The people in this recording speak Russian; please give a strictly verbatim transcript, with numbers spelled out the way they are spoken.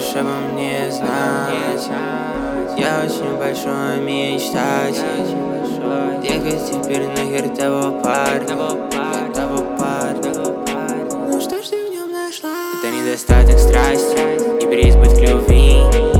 можешь обо мне знать. Я очень большой мечтатель. Ехать теперь нахер того парня, того парня. Ну что ж ты в нем нашла? Это недостаток страсти и преизбыток любви.